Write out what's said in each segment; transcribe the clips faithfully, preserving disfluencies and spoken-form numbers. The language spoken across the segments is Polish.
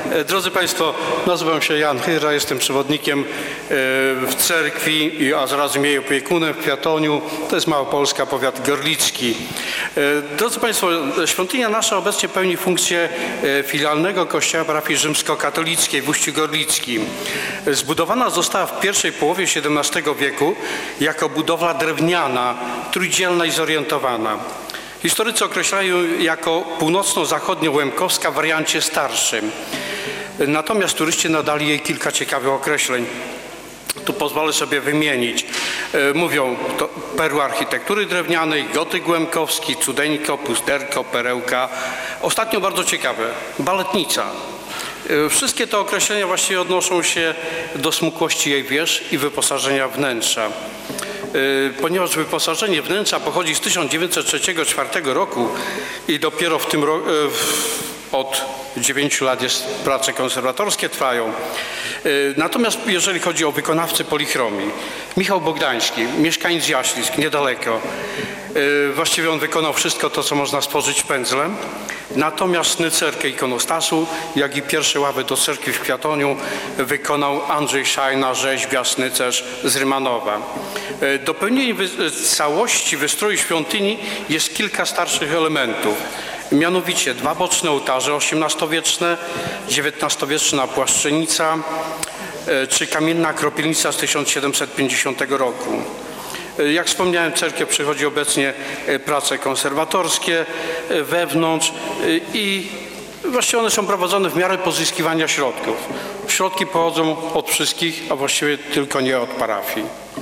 Drodzy Państwo, nazywam się Jan Chyra, jestem przewodnikiem w cerkwi, a zarazem jej opiekunem w Kwiatoniu. To jest Małopolska, powiat gorlicki. Drodzy Państwo, świątynia nasza obecnie pełni funkcję filialnego kościoła parafii rzymskokatolickiej w Uściu Gorlickim. Zbudowana została w pierwszej połowie siedemnastego wieku jako budowla drewniana, trójdzielna i zorientowana. Historycy określają ją jako północno-zachodnio-łemkowska w wariancie starszym. Natomiast turyści nadali jej kilka ciekawych określeń. Tu pozwolę sobie wymienić. Mówią to perła architektury drewnianej, gotyk łemkowski, cudeńko, pusterko, perełka. Ostatnio bardzo ciekawe, baletnica. Wszystkie te określenia właściwie odnoszą się do smukłości jej wież i wyposażenia wnętrza. Ponieważ wyposażenie wnętrza pochodzi z tysiąc dziewięćset trzydziestego czwartego roku i dopiero w tym roku od dziewięciu lat jest, prace konserwatorskie trwają. Natomiast jeżeli chodzi o wykonawcę polichromii, Michał Bogdański, mieszkaniec Jaślisk, niedaleko. Właściwie on wykonał wszystko to, co można stworzyć pędzlem. Natomiast snycerkę ikonostasu, jak i pierwsze ławy do cerkwi w Kwiatoniu wykonał Andrzej Szajna, rzeźbia, snycerz z Rymanowa. Dopełnieniem całości wystroju świątyni jest kilka starszych elementów. Mianowicie dwa boczne ołtarze osiemnastowieczne, dziewiętnastowieczna płaszczenica czy kamienna kropielnica z tysiąc siedemset pięćdziesiątego roku. Jak wspomniałem, cerkiew przechodzi obecnie prace konserwatorskie wewnątrz i właściwie one są prowadzone w miarę pozyskiwania środków. Środki pochodzą od wszystkich, a właściwie tylko nie od parafii.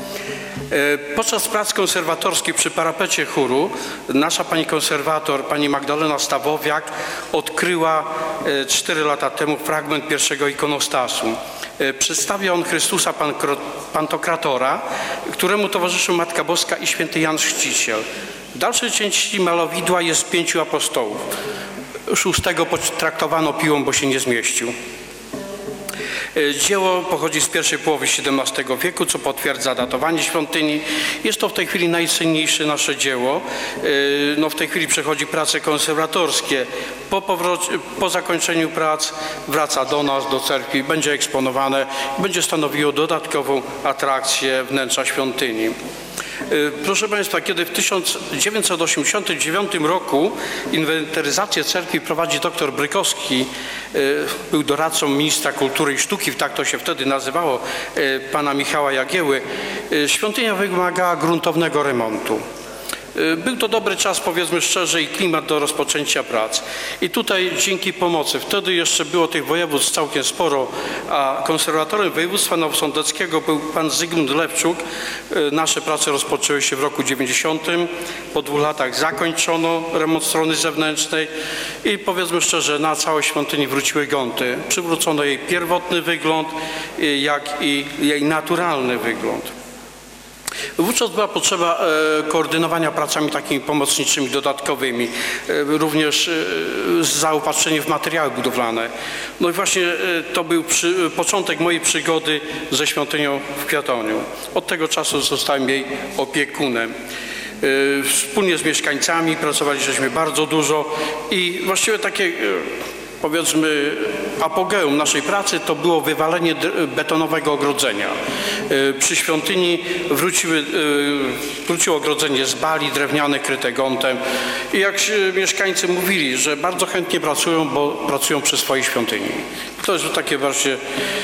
Podczas prac konserwatorskich przy parapecie chóru nasza pani konserwator, pani Magdalena Stawowiak, odkryła cztery lata temu fragment pierwszego ikonostasu. Przedstawia on Chrystusa Pantokratora, któremu towarzyszył Matka Boska i święty Jan Chrzciciel. W dalszej części malowidła jest pięciu apostołów. Szóstego potraktowano piłą, bo się nie zmieścił. Dzieło pochodzi z pierwszej połowy siedemnastego wieku, co potwierdza datowanie świątyni. Jest to w tej chwili najcenniejsze nasze dzieło. No, w tej chwili przechodzi prace konserwatorskie. Po, powrocie, po zakończeniu prac wraca do nas, do cerkwi, będzie eksponowane, będzie stanowiło dodatkową atrakcję wnętrza świątyni. Proszę Państwa, kiedy w tysiąc dziewięćset osiemdziesiątym dziewiątym roku inwentaryzację cerkwi prowadzi dr Brykowski, był doradcą ministra kultury i sztuki, tak to się wtedy nazywało, pana Michała Jagieły, świątynia wymagała gruntownego remontu. Był to dobry czas, powiedzmy szczerze, i klimat do rozpoczęcia prac. I tutaj dzięki pomocy, wtedy jeszcze było tych województw całkiem sporo, a konserwatorem województwa nowosądeckiego był pan Zygmunt Lewczuk. Nasze prace rozpoczęły się w roku dziewięćdziesiątym. Po dwóch latach zakończono remont strony zewnętrznej i powiedzmy szczerze, na całej świątyni wróciły gonty. Przywrócono jej pierwotny wygląd, jak i jej naturalny wygląd. Wówczas była potrzeba koordynowania pracami takimi pomocniczymi, dodatkowymi, również zaopatrzenie w materiały budowlane. No i właśnie to był przy, początek mojej przygody ze świątynią w Kwiatoniu. Od tego czasu zostałem jej opiekunem. Wspólnie z mieszkańcami pracowaliśmy bardzo dużo i właściwie takie, powiedzmy, apogeum naszej pracy to było wywalenie betonowego ogrodzenia. Przy świątyni wróciły, wróciło ogrodzenie z bali, drewniane, kryte gontem. I jak mieszkańcy mówili, że bardzo chętnie pracują, bo pracują przy swojej świątyni. To jest takie właśnie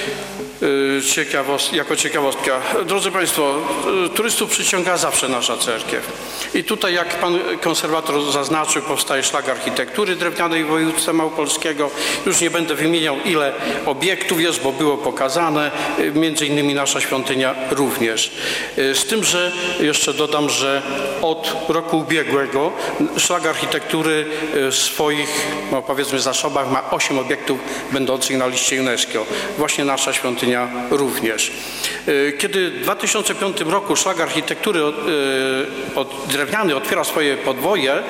Ciekawost, jako ciekawostka. Drodzy Państwo, turystów przyciąga zawsze nasza cerkiew. I tutaj, jak pan konserwator zaznaczył, powstaje szlak architektury drewnianej województwa małopolskiego. Już nie będę wymieniał, ile obiektów jest, bo było pokazane. Między innymi nasza świątynia również. Z tym, że jeszcze dodam, że od roku ubiegłego szlak architektury w swoich, no powiedzmy, zasobach ma osiem obiektów będących na liście UNESCO. Właśnie nasza świątynia również. Kiedy w dwa tysiące piątym roku szlak architektury od, od drewniany otwiera swoje podwoje,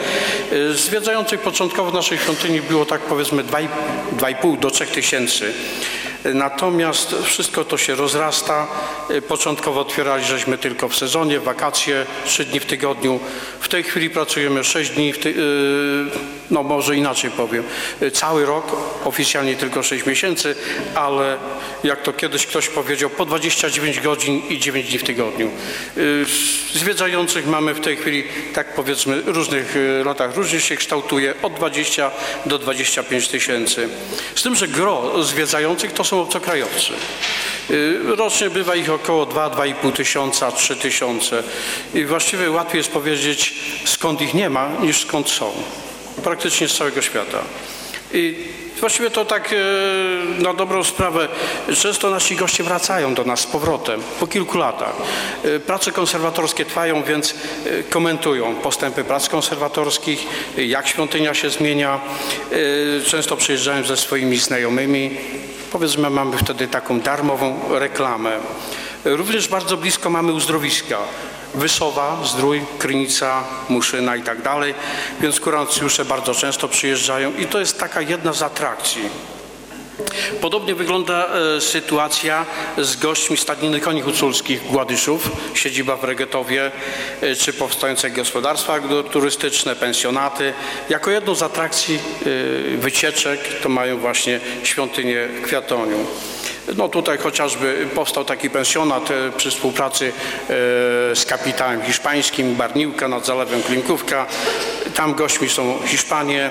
zwiedzających początkowo naszej świątyni było tak, powiedzmy, dwa i pół do trzech tysięcy. Natomiast wszystko to się rozrasta. Początkowo otwierali żeśmy tylko w sezonie, w wakacje, trzy dni w tygodniu. W tej chwili pracujemy sześć dni, w ty... no może inaczej powiem, cały rok, oficjalnie tylko sześć miesięcy, ale jak to kiedyś ktoś powiedział, po dwadzieścia dziewięć godzin i dziewięć dni w tygodniu. Zwiedzających mamy w tej chwili, tak powiedzmy, różnych latach różnie się kształtuje, od dwudziestu do dwudziestu pięciu tysięcy. Z tym, że gro zwiedzających to są obcokrajowcy. Rocznie bywa ich około dwa, dwa i pół tysiąca, trzy tysiące. I właściwie łatwiej jest powiedzieć, skąd ich nie ma, niż skąd są. Praktycznie z całego świata. I właściwie to tak na dobrą sprawę, często nasi goście wracają do nas z powrotem po kilku latach. Prace konserwatorskie trwają, więc komentują postępy prac konserwatorskich, jak świątynia się zmienia. Często przyjeżdżają ze swoimi znajomymi. Powiedzmy, mamy wtedy taką darmową reklamę. Również bardzo blisko mamy uzdrowiska. Wysowa, Zdrój, Krynica, Muszyna i tak dalej, więc kurancjusze bardzo często przyjeżdżają i to jest taka jedna z atrakcji. Podobnie wygląda e, sytuacja z gośćmi Stadniny Koni Huculskich Gładyszów, siedziba w Regetowie, e, czy powstające gospodarstwa turystyczne, pensjonaty. Jako jedną z atrakcji e, wycieczek to mają właśnie świątynię w Kwiatoniu. No tutaj chociażby powstał taki pensjonat e, przy współpracy e, z kapitałem hiszpańskim, Barniłka nad Zalewem Klinkówka. Tam gośćmi są Hiszpanie.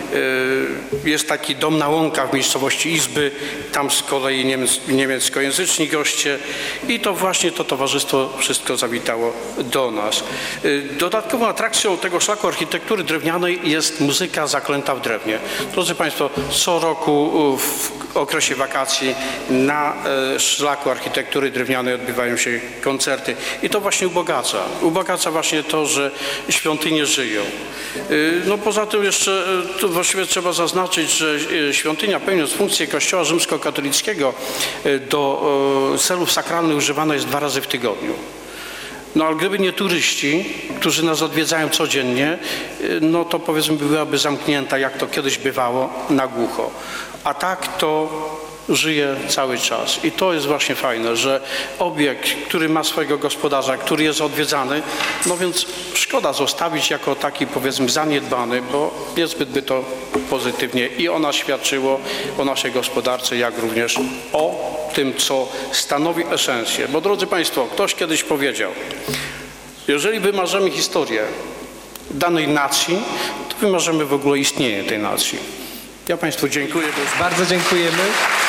E, jest taki dom na łąkach w miejscowości Izby. Tam z kolei niemiec, niemieckojęzyczni goście. I to właśnie to towarzystwo wszystko zawitało do nas. E, dodatkową atrakcją tego szlaku architektury drewnianej jest muzyka zaklęta w drewnie. Drodzy Państwo, co roku w okresie wakacji na e, szlaku architektury drewnianej odbywają się koncerty i to właśnie ubogaca. Ubogaca właśnie to, że świątynie żyją. E, no poza tym jeszcze e, to właściwie trzeba zaznaczyć, że e, świątynia, pełniąc funkcję kościoła rzymskokatolickiego, e, do e, celów sakralnych używana jest dwa razy w tygodniu. No ale gdyby nie turyści, którzy nas odwiedzają codziennie, no to powiedzmy byłaby zamknięta, jak to kiedyś bywało, na głucho. A tak to żyje cały czas. I to jest właśnie fajne, że obiekt, który ma swojego gospodarza, który jest odwiedzany, no więc szkoda zostawić jako taki, powiedzmy, zaniedbany, bo niezbyt by to pozytywnie i o nas świadczyło, o naszej gospodarce, jak również o tym, co stanowi esencję. Bo drodzy Państwo, ktoś kiedyś powiedział, jeżeli wymarzymy historię danej nacji, to wymarzymy w ogóle istnienie tej nacji. Ja Państwu dziękuję. Bardzo dziękujemy.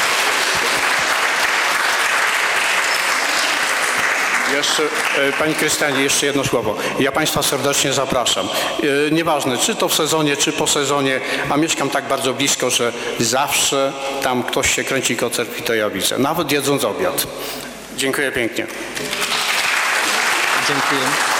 Jeszcze, Pani Krystianie, jeszcze jedno słowo. Ja Państwa serdecznie zapraszam. Nieważne, czy to w sezonie, czy po sezonie, a mieszkam tak bardzo blisko, że zawsze tam ktoś się kręci koło cerkwi, to ja widzę. Nawet jedząc obiad. Dziękuję pięknie. Dziękuję.